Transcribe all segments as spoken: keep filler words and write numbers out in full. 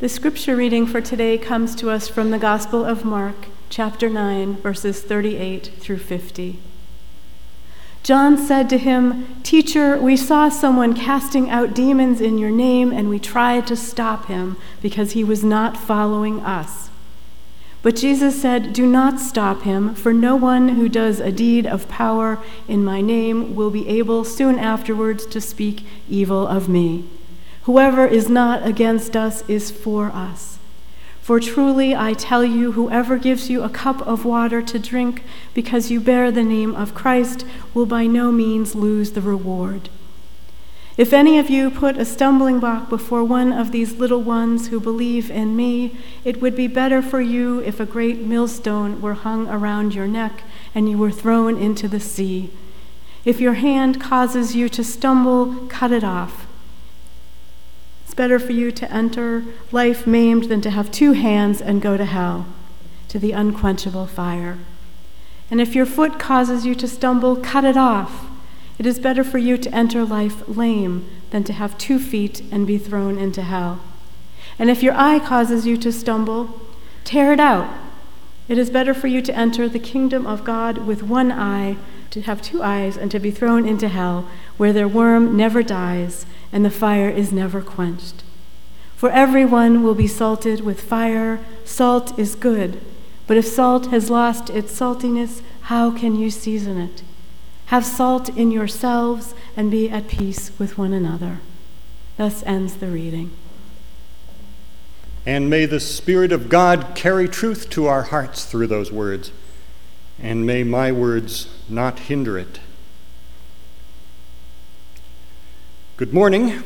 The scripture reading for today comes to us from the Gospel of Mark, chapter nine, verses thirty-eight through fifty. John said to him, "Teacher, we saw someone casting out demons in your name, and we tried to stop him because he was not following us." But Jesus said, "Do not stop him, for no one who does a deed of power in my name will be able soon afterwards to speak evil of me. Whoever is not against us is for us. For truly I tell you, whoever gives you a cup of water to drink because you bear the name of Christ will by no means lose the reward. If any of you put a stumbling block before one of these little ones who believe in me, it would be better for you if a great millstone were hung around your neck and you were thrown into the sea. If your hand causes you to stumble, cut it off. It's better for you to enter life maimed than to have two hands and go to hell, to the unquenchable fire. And if your foot causes you to stumble, cut it off. It is better for you to enter life lame than to have two feet and be thrown into hell. And if your eye causes you to stumble, tear it out. It is better for you to enter the kingdom of God with one eye, to have two eyes, and to be thrown into hell, where their worm never dies and the fire is never quenched. For everyone will be salted with fire. Salt is good, but if salt has lost its saltiness, how can you season it? Have salt in yourselves and be at peace with one another." Thus ends the reading. And may the Spirit of God carry truth to our hearts through those words, and may my words not hinder it. Good morning.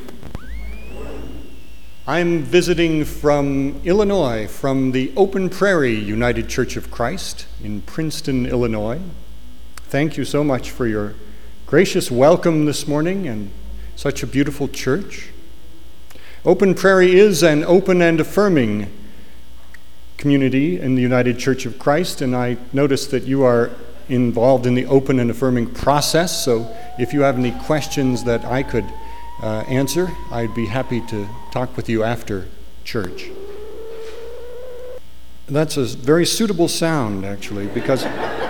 I'm visiting from Illinois, from the Open Prairie United Church of Christ in Princeton, Illinois. Thank you so much for your gracious welcome this morning and such a beautiful church. Open Prairie is an open and affirming community in the United Church of Christ, and I notice that you are involved in the open and affirming process, so if you have any questions that I could uh, answer, I'd be happy to talk with you after church. That's a very suitable sound, actually, because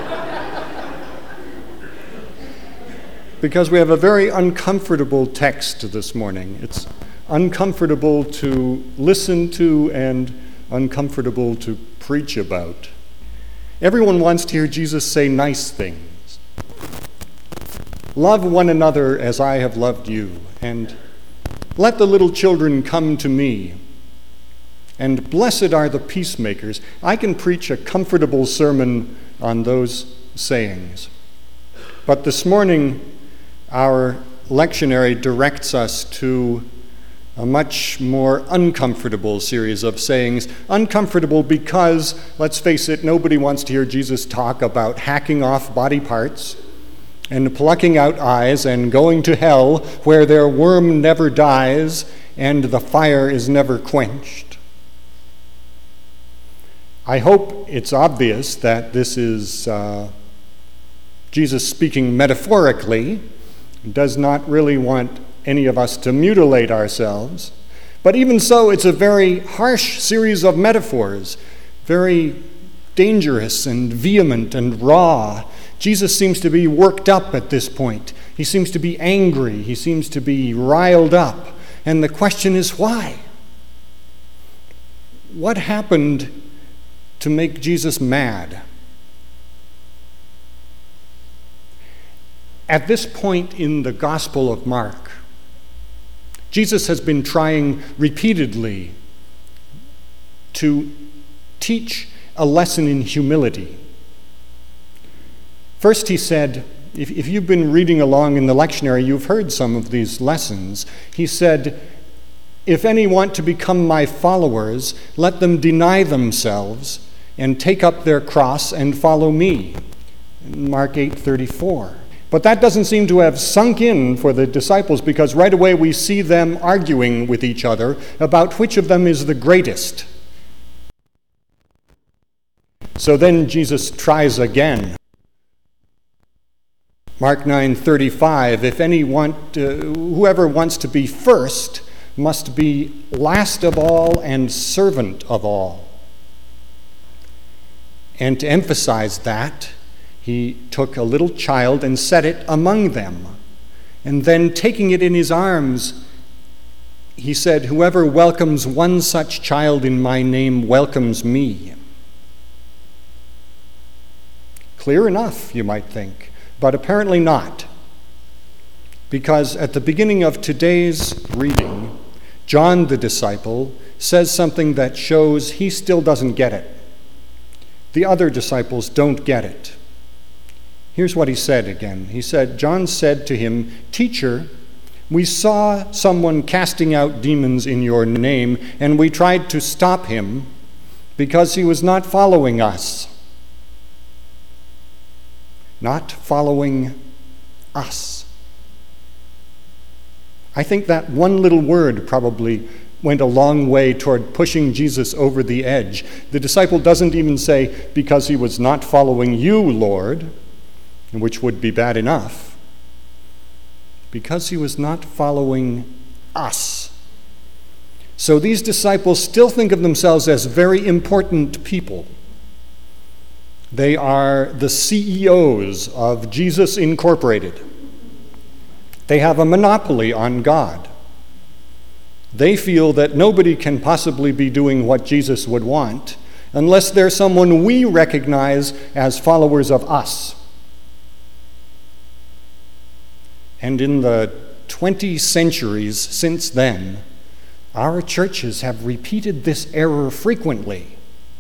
because we have a very uncomfortable text this morning. It's uncomfortable to listen to and uncomfortable to preach about. Everyone wants to hear Jesus say nice things. Love one another as I have loved you, and let the little children come to me, and blessed are the peacemakers. I can preach a comfortable sermon on those sayings. But this morning, our lectionary directs us to a much more uncomfortable series of sayings. Uncomfortable because, let's face it, nobody wants to hear Jesus talk about hacking off body parts and plucking out eyes and going to hell where their worm never dies and the fire is never quenched. I hope it's obvious that this is uh, Jesus speaking metaphorically. He does not really want any of us to mutilate ourselves. But even so, it's a very harsh series of metaphors, very dangerous and vehement and raw. Jesus seems to be worked up at this point. He seems to be angry. He seems to be riled up. And the question is, why? What happened to make Jesus mad? At this point in the Gospel of Mark, Jesus has been trying repeatedly to teach a lesson in humility. First, he said, if, if you've been reading along in the lectionary, you've heard some of these lessons. He said, if any want to become my followers, let them deny themselves and take up their cross and follow me. Mark eight thirty-four. But that doesn't seem to have sunk in for the disciples, because right away we see them arguing with each other about which of them is the greatest. So then Jesus tries again. Mark nine thirty-five, if any want, uh, whoever wants to be first must be last of all and servant of all. And to emphasize that, he took a little child and set it among them. And then taking it in his arms, he said, "Whoever welcomes one such child in my name welcomes me." Clear enough, you might think, but apparently not. Because at the beginning of today's reading, John the disciple says something that shows he still doesn't get it. The other disciples don't get it. Here's what he said again. He said, John said to him, "Teacher, we saw someone casting out demons in your name, and we tried to stop him because he was not following us." Not following us. I think that one little word probably went a long way toward pushing Jesus over the edge. The disciple doesn't even say, "because he was not following you, Lord," which would be bad enough. Because he was not following us. So these disciples still think of themselves as very important people. They are the C E Os of Jesus Incorporated. They have a monopoly on God. They feel that nobody can possibly be doing what Jesus would want unless they're someone we recognize as followers of us. And in the twenty centuries since then, our churches have repeated this error frequently.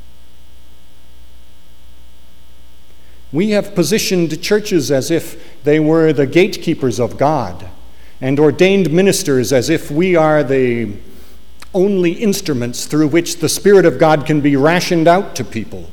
We have positioned churches as if they were the gatekeepers of God, and ordained ministers as if we are the only instruments through which the Spirit of God can be rationed out to people.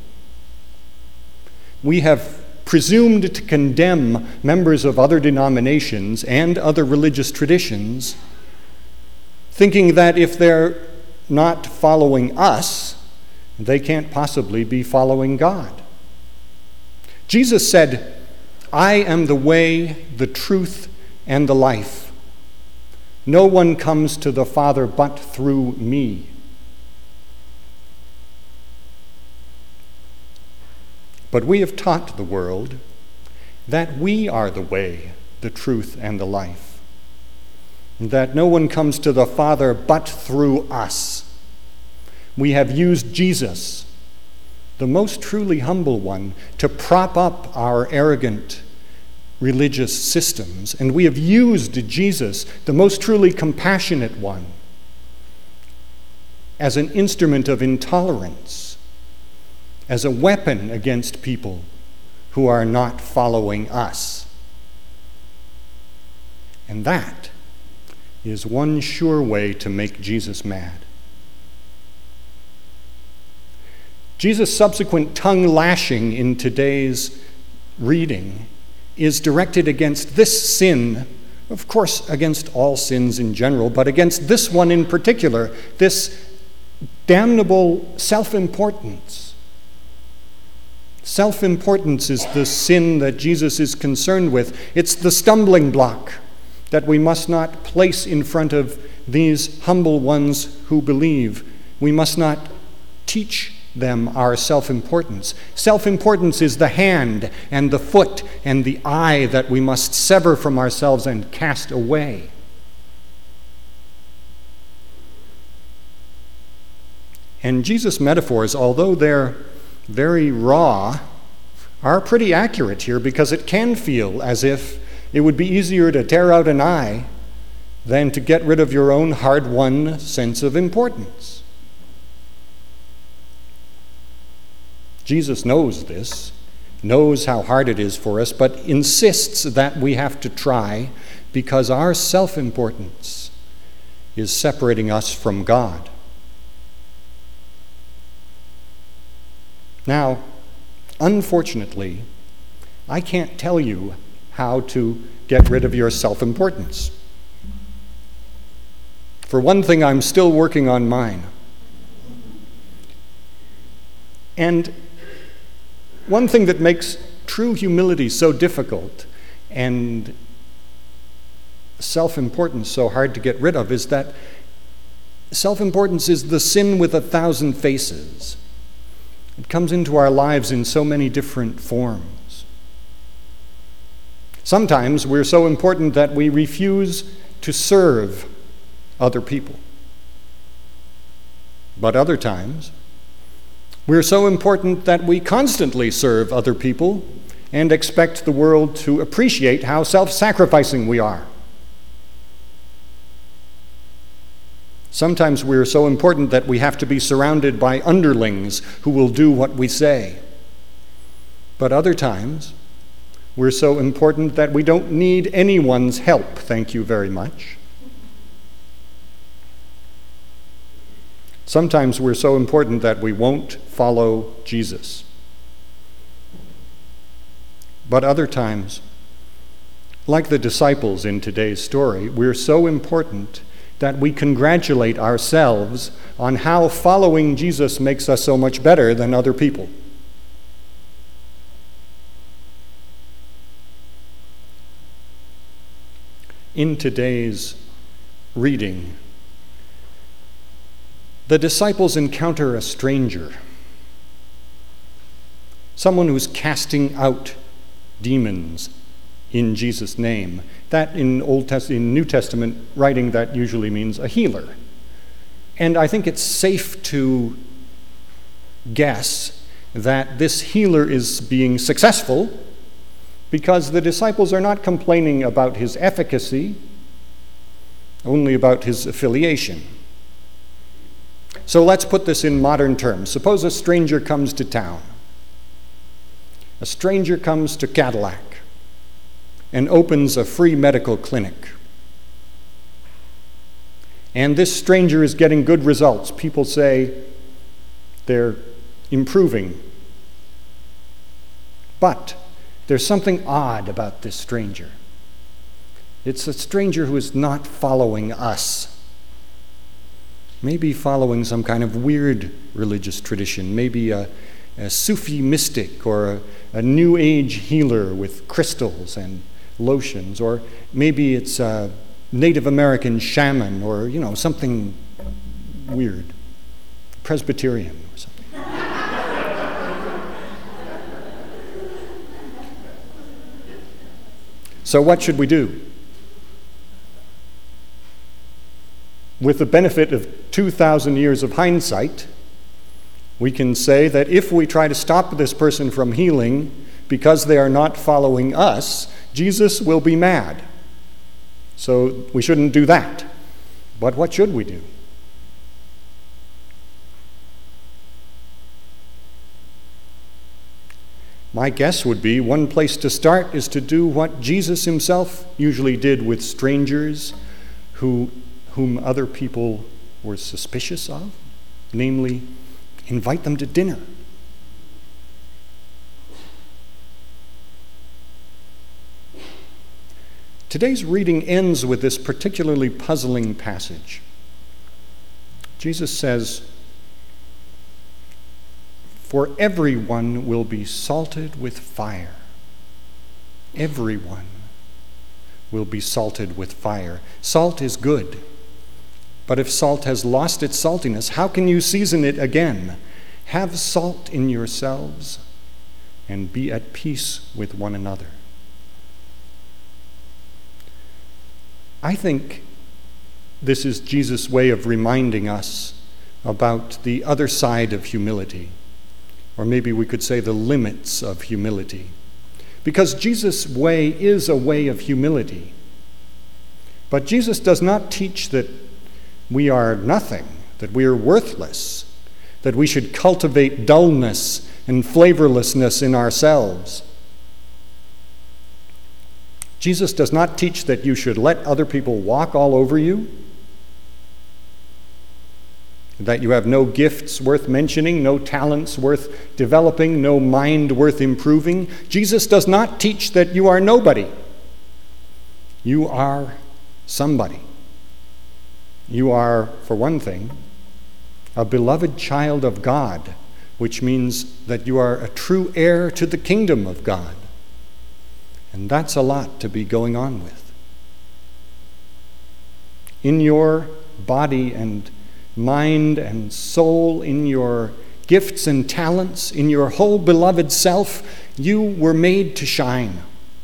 We have presumed to condemn members of other denominations and other religious traditions, thinking that if they're not following us, they can't possibly be following God. Jesus said, "I am the way, the truth, and the life. No one comes to the Father but through me." But we have taught the world that we are the way, the truth, and the life, and that no one comes to the Father but through us. We have used Jesus, the most truly humble one, to prop up our arrogant religious systems, and we have used Jesus, the most truly compassionate one, as an instrument of intolerance, as a weapon against people who are not following us. And that is one sure way to make Jesus mad. Jesus' subsequent tongue lashing in today's reading is directed against this sin, of course against all sins in general, but against this one in particular, this damnable self-importance. Self-importance is the sin that Jesus is concerned with. It's the stumbling block that we must not place in front of these humble ones who believe. We must not teach them our self-importance. Self-importance is the hand and the foot and the eye that we must sever from ourselves and cast away. And Jesus' metaphors, although they're very raw, are pretty accurate here, because it can feel as if it would be easier to tear out an eye than to get rid of your own hard-won sense of importance. Jesus knows this, knows how hard it is for us, but insists that we have to try, because our self-importance is separating us from God. Now, unfortunately, I can't tell you how to get rid of your self-importance. For one thing, I'm still working on mine. And one thing that makes true humility so difficult and self-importance so hard to get rid of is that Self-importance is the sin with a thousand faces. It comes into our lives in so many different forms. Sometimes we're so important that we refuse to serve other people. But other times, we're so important that we constantly serve other people and expect the world to appreciate how self-sacrificing we are. Sometimes we're so important that we have to be surrounded by underlings who will do what we say. But other times, we're so important that we don't need anyone's help, thank you very much. Sometimes we're so important that we won't follow Jesus. But other times, like the disciples in today's story, we're so important that we congratulate ourselves on how following Jesus makes us so much better than other people. In today's reading, the disciples encounter a stranger, someone who's casting out demons in Jesus' name. That in Old Test- in New Testament writing, that usually means a healer. And I think it's safe to guess that this healer is being successful because the disciples are not complaining about his efficacy, only about his affiliation. So let's put this in modern terms. Suppose a stranger comes to town. A stranger comes to Cadillac and opens a free medical clinic. And this stranger is getting good results. People say they're improving. But there's something odd about this stranger. It's a stranger who is not following us. Maybe following some kind of weird religious tradition, maybe a, a Sufi mystic or a, a New Age healer with crystals and lotions, or maybe it's a Native American shaman or, you know, something weird, Presbyterian or something. So what should we do? With the benefit of two thousand years of hindsight, we can say that if we try to stop this person from healing because they are not following us, Jesus will be mad. So we shouldn't do that. But what should we do? My guess would be one place to start is to do what Jesus himself usually did with strangers who whom other people were suspicious of, namely, invite them to dinner. Today's reading ends with this particularly puzzling passage. Jesus says, "For everyone will be salted with fire." Everyone will be salted with fire. Salt is good. But if salt has lost its saltiness, how can you season it again? Have salt in yourselves and be at peace with one another. I think this is Jesus' way of reminding us about the other side of humility, or maybe we could say the limits of humility. Because Jesus' way is a way of humility. But Jesus does not teach that we are nothing, that we are worthless, that we should cultivate dullness and flavorlessness in ourselves. Jesus does not teach that you should let other people walk all over you, that you have no gifts worth mentioning, no talents worth developing, no mind worth improving. Jesus does not teach that you are nobody. You are somebody. You are, for one thing, a beloved child of God, which means that you are a true heir to the kingdom of God. And that's a lot to be going on with. In your body and mind and soul, in your gifts and talents, in your whole beloved self, you were made to shine.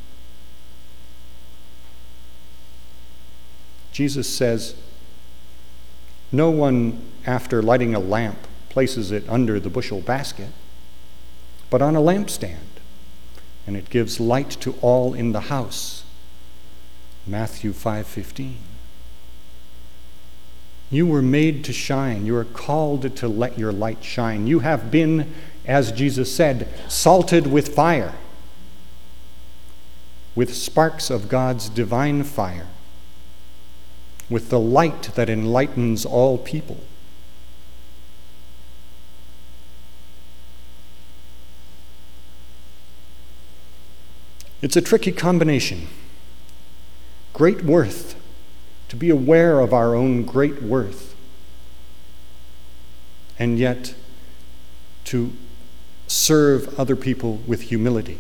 Jesus says, no one, after lighting a lamp, places it under the bushel basket, but on a lampstand, and it gives light to all in the house. Matthew five fifteen. You were made to shine. You are called to let your light shine. You have been, as Jesus said, salted with fire, with sparks of God's divine fire, with the light that enlightens all people. It's a tricky combination. Great worth, to be aware of our own great worth, and yet to serve other people with humility.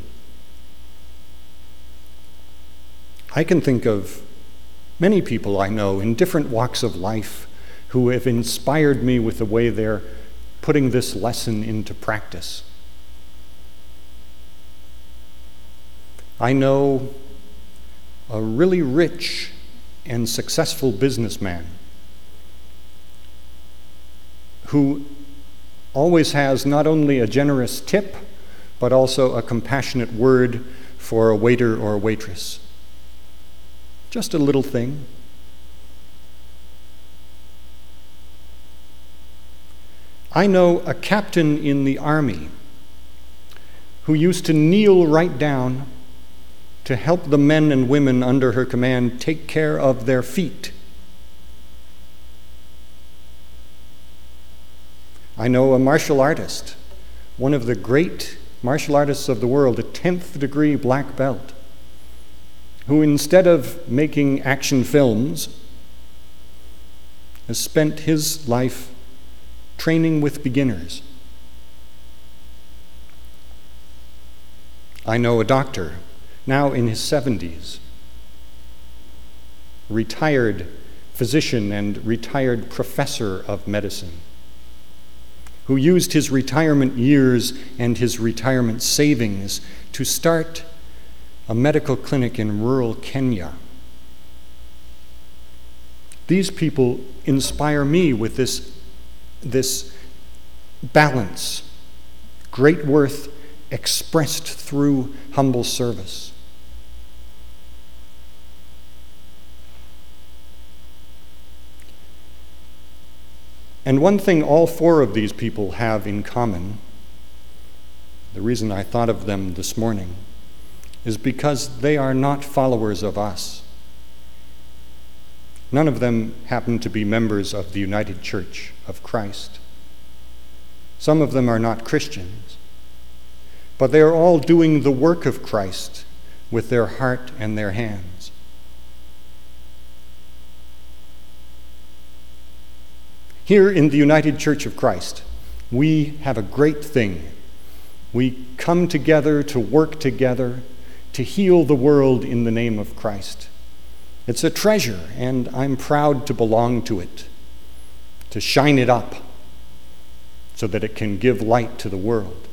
I can think of many people I know in different walks of life who have inspired me with the way they're putting this lesson into practice. I know a really rich and successful businessman who always has not only a generous tip, but also a compassionate word for a waiter or a waitress. Just a little thing. I know a captain in the army who used to kneel right down to help the men and women under her command take care of their feet. I know a martial artist, one of the great martial artists of the world, a tenth degree black belt, who instead of making action films has spent his life training with beginners. I know a doctor, now in his seventies, retired physician and retired professor of medicine, who used his retirement years and his retirement savings to start a medical clinic in rural Kenya. These people inspire me with this, this balance, great worth expressed through humble service. And one thing all four of these people have in common, the reason I thought of them this morning, is because they are not followers of us. None of them happen to be members of the United Church of Christ. Some of them are not Christians, but they are all doing the work of Christ with their heart and their hands. Here in the United Church of Christ, we have a great thing. We come together to work together to heal the world in the name of Christ. It's a treasure, and I'm proud to belong to it, to shine it up so that it can give light to the world.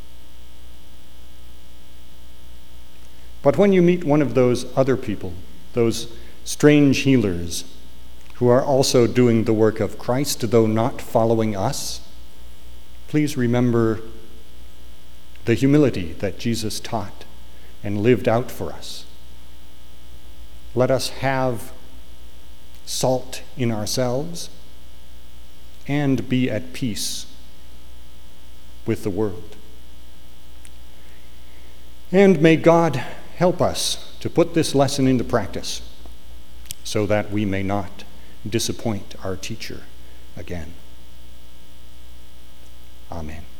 But when you meet one of those other people, those strange healers who are also doing the work of Christ, though not following us, please remember the humility that Jesus taught and lived out for us. Let us have salt in ourselves and be at peace with the world. And may God help us to put this lesson into practice so that we may not disappoint our teacher again. Amen.